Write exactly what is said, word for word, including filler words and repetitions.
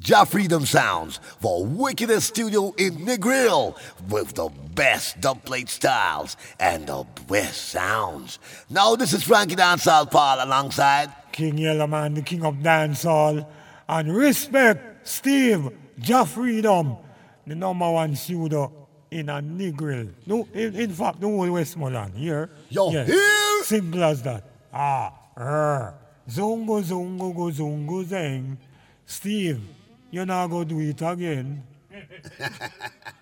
Ja Freedom Sounds, the wickedest studio in Negril, with the best dubplate styles and the best sounds. Now this is Frankie Dancehall Paul alongside King Yellowman, the king of dancehall, and respect Steve, Ja Freedom, the number one pseudo in a Negril. No, in, in fact, the whole Westmoreland. Here? Yo, Yes. here? Simple as that. Ah, er. Zongo, zongo, go, zongo, zeng. Steve, you not go do it again.